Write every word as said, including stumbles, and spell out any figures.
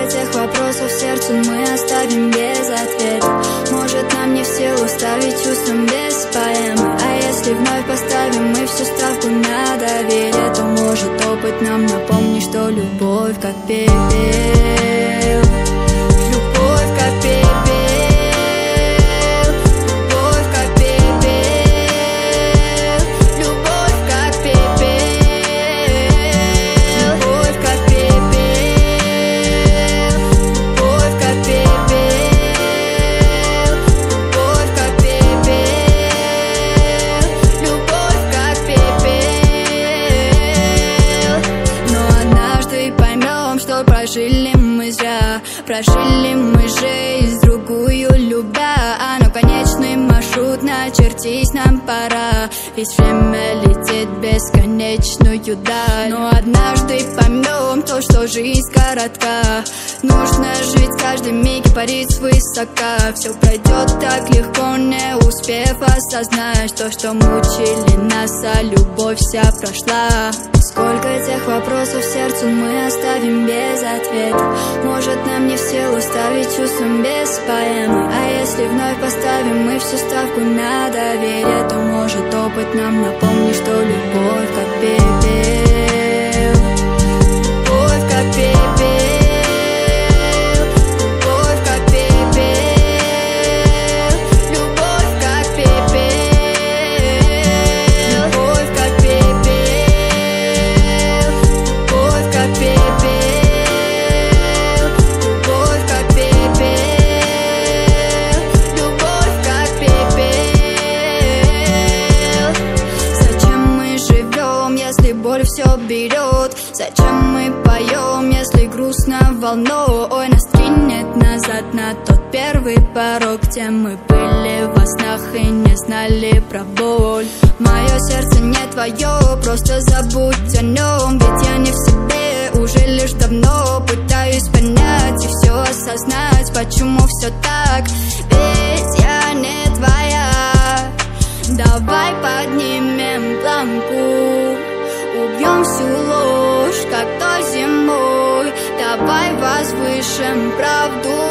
тех вопросов сердцу мы оставим без ответа. Может, нам не в силу ставить чувствам без поэмы. А если вновь поставим мы всю ставку на доверие, то может опыт нам напомнит, что любовь как пепел. Любовь как пепел. Прожили мы зря, прожили мы жизнь другую любя, а на конечный маршрут начертись нам пора. Ведь время летит бесконечную даль. Но однажды поймем то, что жизнь коротка. Нужно жить каждый миг и парить свысока. Все пройдет так легко, не успев осознать то, что мучили нас, а любовь вся прошла. Сколько тех вопросов сердцу мы оставим без ответа. Может, нам не в силу ставить чувствам без поэмы. А если вновь поставим мы всю ставку на доверие, то может опыт нам напомнит, что любовь как пепел. Любовь как пепел. Боль все берет. Зачем мы поем, если грустно волной? Ой, нас кинет назад на тот первый порог, где мы были во снах и не знали про боль. Мое сердце не твое, просто забудь о нем. Ведь я не в себе, уже лишь давно пытаюсь понять и все осознать, почему все так. Ведь я не твоя. Давай поднимем планку, убьем всю ложь, как то зимой. Давай возвышем правду